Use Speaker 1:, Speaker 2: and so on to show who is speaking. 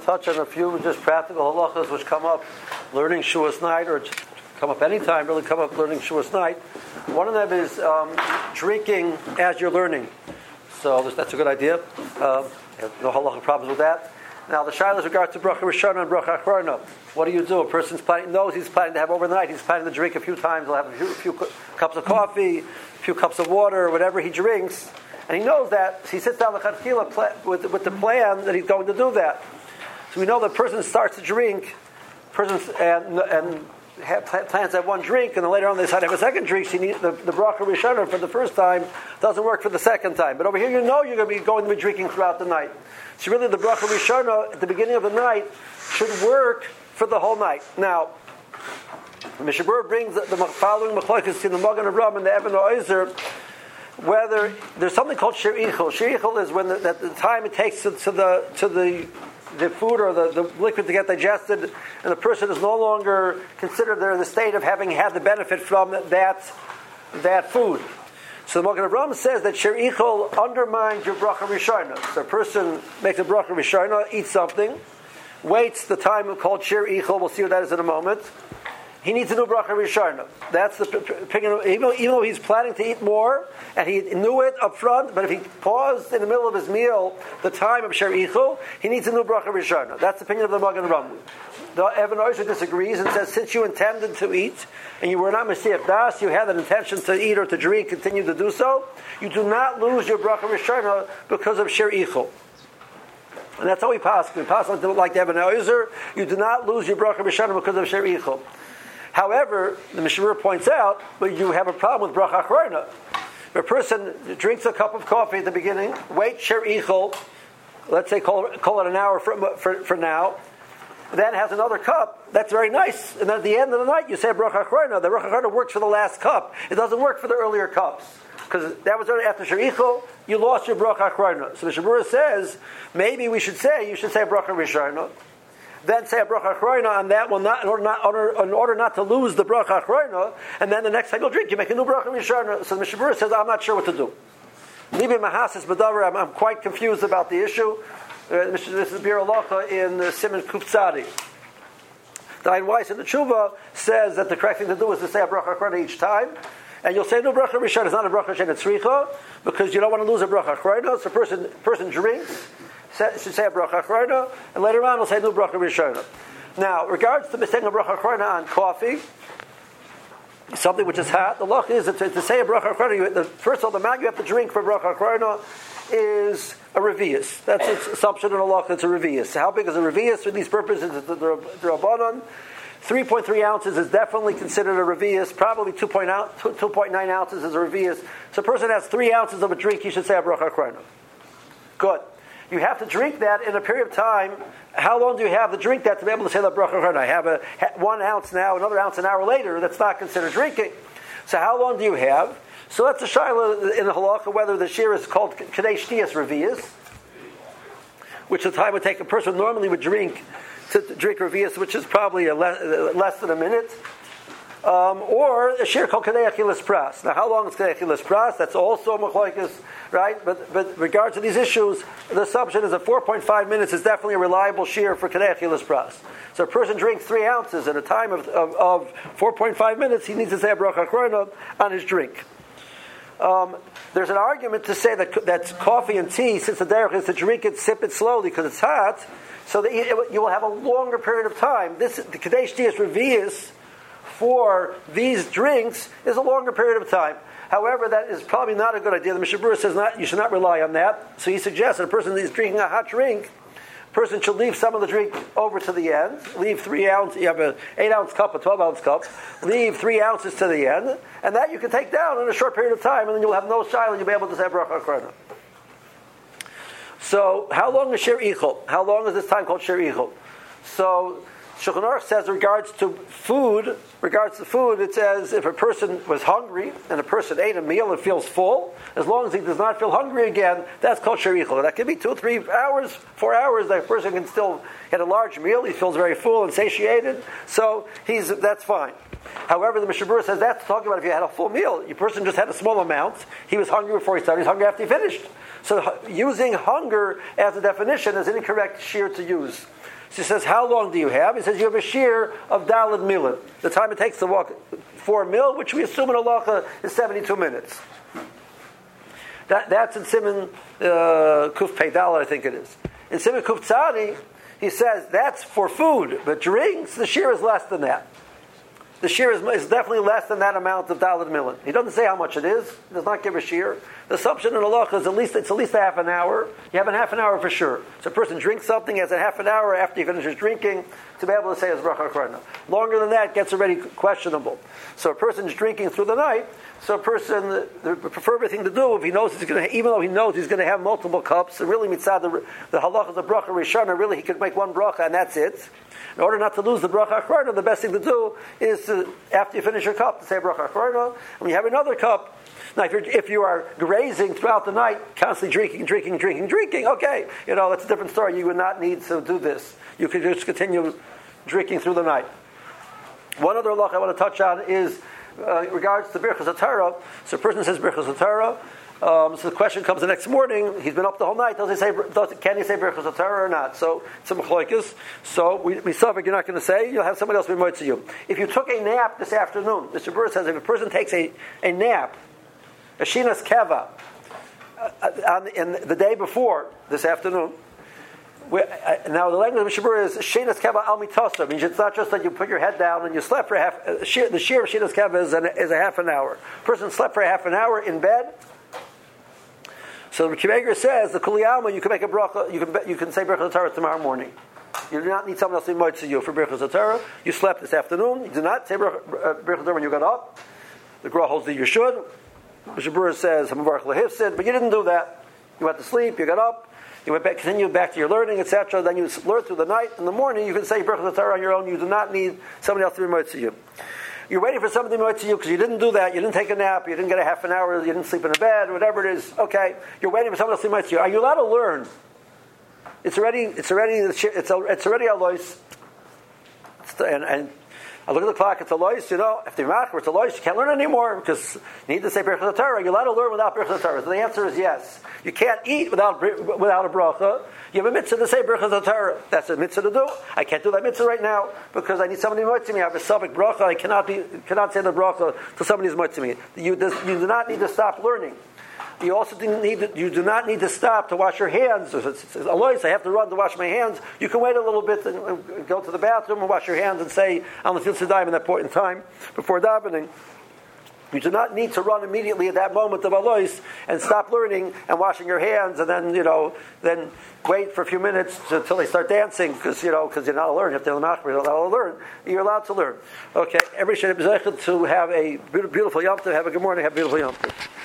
Speaker 1: touch on a few just practical halachas which come up learning Shuas night, or come up anytime, really come up learning Shuas night. One of them is drinking as you're learning. So that's a good idea. No halacha problems with that. Now the shaila is regard to bracha rishona and bracha achrona. What do you do? A person's knows he's planning to have overnight. He's planning to drink a few times. He'll have a few cups of coffee, a few cups of water, whatever he drinks. And he knows that. So he sits down with the plan that he's going to do that. So we know the person starts to drink, and plans to have one drink, and then later on they decide to have a second drink. So you need the bracha rishona for the first time doesn't work for the second time. But over here, you know you're going to be drinking throughout the night. So really, the bracha rishona at the beginning of the night should work for the whole night. Now, Mishnah Berurah brings the following machlokes in the Magen Avraham and the Even HaOzer, whether there's something called shir ichol. Shir ichol is when the time it takes to the food or the liquid to get digested, and the person is no longer considered they're in the state of having had the benefit from that food. So the Magen Avraham says that shir ichol undermines your bracha rishona. So a person makes a bracha rishona, eats something, waits the time called shir ichol. We'll see what that is in a moment. He needs a new bracha rishona. That's the opinion. Even though he's planning to eat more, and he knew it up front, but if he paused in the middle of his meal, the time of shir ichol, he needs a new bracha rishona. That's the opinion of the Magen Avraham. The Even HaOzer disagrees and says, since you intended to eat, and you were not Mesiach Das, you had an intention to eat or to drink, continue to do so, you do not lose your bracha rishona because of shir ichol. And that's how we pass. We pass like the Even HaOzer, you do not lose your bracha rishona because of shir ichol. However, the Mishnah Berurah points out, but you have a problem with bracha achrona. If a person drinks a cup of coffee at the beginning, waits shir ichol, let's say call it an hour for now, then has another cup, that's very nice. And then at the end of the night, you say bracha achrona. The bracha achrona works for the last cup. It doesn't work for the earlier cups. Because that was already after shir ichol, you lost your bracha achrona. So Mishnah Berurah says, maybe you should say bracha rishona, then say a bracha achrona on that one, in order not to lose the bracha achrona, and then the next time you'll drink, you make a new bracha rishona. So the Mishnah Berurah says, I'm not sure what to do. Libi mahasis b'davar, I'm quite confused about the issue. This is Bir Halacha in Siman Kuf Tzadi. Dayan Weiss in the Tshuva says that the correct thing to do is to say a bracha achrona each time, and you'll say no bracha rishona. It's not a bracha she'ena tzricha, because you don't want to lose a bracha achrona. So person drinks, should say a bracha achrona, and later on we'll say no bracha rishona. Now, regards to saying a bracha achrona on coffee, something which is hot, the loch is to say a bracha achrona. First of all, the amount you have to drink for bracha achrona is a revius. That's its assumption in a loch. It's a revius. How big is a revius for these purposes? It's the Rabbanon. 3.3 ounces is definitely considered a revius. Probably 2.9 ounces is a revius. So a person has 3 ounces of a drink, he should say a bracha achrona. Good. You have to drink that in a period of time. How long do you have to drink that to be able to say the bracha achrona? I have 1 ounce now, another ounce an hour later. That's not considered drinking. So how long do you have? So that's a shaila in the halacha whether the shir is called kadei shtiyas revius, which the time would take a person normally would drink to drink revius, which is probably less than a minute, or a shir called kadei achilas pras. Now, how long is kadei achilas pras? That's also machlokes, right? But regard to these issues, the assumption is that 4.5 minutes is definitely a reliable shir for kadei achilas pras. So a person drinks 3 ounces in a time of 4.5 minutes, he needs to say a bracha achrona on his drink. There's an argument to say that coffee and tea, since the derech is to drink it, sip it slowly because it's hot, so that you will have a longer period of time. The kadei shtiyas revius for these drinks is a longer period of time. However, that is probably not a good idea. The Mishnah Berurah says you should not rely on that. So he suggests that a person is drinking a hot drink, person should leave some of the drink over to the end. Leave 3 ounces. You have an 8-ounce cup, a 12-ounce cup. Leave 3 ounces to the end, and that you can take down in a short period of time, and then you'll have no shaila, and you'll be able to say bracha achrona. So, how long is shir ichol? How long is this time called shir ichol? So, Shulchan Aruch says, regards to food, it says if a person was hungry and a person ate a meal and feels full, as long as he does not feel hungry again, that's called shir ichol. That could be 2, 3 hours, 4 hours. That person can still get a large meal. He feels very full and satiated, so that's fine. However, the Mishnah Berurah says that's talking about if you had a full meal. Your person just had a small amount. He was hungry before he started. He's hungry after he finished. So using hunger as a definition is an incorrect shir to use. She says, how long do you have? He says, you have a shear of Daled Milim. The time it takes to walk 4 mil, which we assume in halacha is 72 minutes. That's in Siman Kuf Pei Daled, I think it is. In Siman Kuf Tzadi, he says that's for food, but drinks, the shear is less than that. The shear is definitely less than that amount of Daled Milim. He doesn't say how much it is. He does not give a shear. The assumption in halacha is it's at least a half an hour. You have a half an hour for sure. So a person drinks something, has a half an hour after he finishes drinking to be able to say his bracha achrona. Longer than that gets already questionable. So a person's drinking through the night. So a person, the preferred thing to do, if he knows he's going to, even though he knows he's going to have multiple cups, and really mitzad the halacha of the bracha rishana, really he could make one bracha and that's it. In order not to lose the bracha achrona, the best thing to do is to, after you finish your cup, to say bracha achrona. And when you have another cup, now if you are grazing throughout the night, constantly drinking, okay, that's a different story. You would not need to do this. You could just continue drinking through the night. One other halacha I want to touch on is in regards to Birchas HaTorah. So a person says Birchas HaTorah. So the question comes the next morning. He's been up the whole night. Can he say Birchas HaTorah or not? So it's a machloikis. So we suffer. You're not going to say. You'll have somebody else be moitzi you. If you took a nap this afternoon, Mr. Burr says if a person takes a nap, a shinas keva, in the day before this afternoon. Now the language of Mr. Burr is shinas keva al mitasa. Means it's not just that you put your head down and you slept for the shear of shinas keva is a half an hour. A person slept for a half an hour in bed. So the Kiveger says the Kuliyama you can make a bracha. You can say Birchas HaTorah tomorrow morning. You do not need someone else to invite you for Birchas HaTorah. You slept this afternoon. You do not say Birchas HaTorah when you got up. The Gra holds that you should. Mr. Brewer says Hamavarch Lehifsid, but you didn't do that. You went to sleep. You got up. You went back, continued back to your learning, etc. Then you learned through the night. In the morning, you can say Birchas HaTorah on your own. You do not need somebody else to invite you. You're waiting for somebody to invite you because you didn't do that. You didn't take a nap. You didn't get a half an hour. You didn't sleep in a bed. Whatever it is. Okay. You're waiting for somebody else to invite you. Are you allowed to learn? It's already alois. And I look at the clock. It's alois. If they're machmer, it's alois. You can't learn anymore because you need to say Birchas HaTorah. Are you allowed to learn without Birchas HaTorah? So the answer is yes. You can't eat without a bracha. You have a mitzvah to say Birchas HaTorah. That's a mitzvah to do. I can't do that mitzvah right now because I need somebody to moitzi me. I have a Sabbath bracha. I cannot say the bracha till somebody is moitzi me. You do not need to stop learning. You also you do not need to stop to wash your hands. Alois, I have to run to wash my hands. You can wait a little bit and go to the bathroom and wash your hands and say on the field Siddayim in that point in time before davening. You do not need to run immediately at that moment of alois and stop learning and washing your hands and then wait for a few minutes until they start dancing because you're not allowed to learn. If they're not allowed to learn, you're allowed to learn. Okay, everybody should be able to have a beautiful Yom Tov. Have a good morning. Have a beautiful Yom Tov.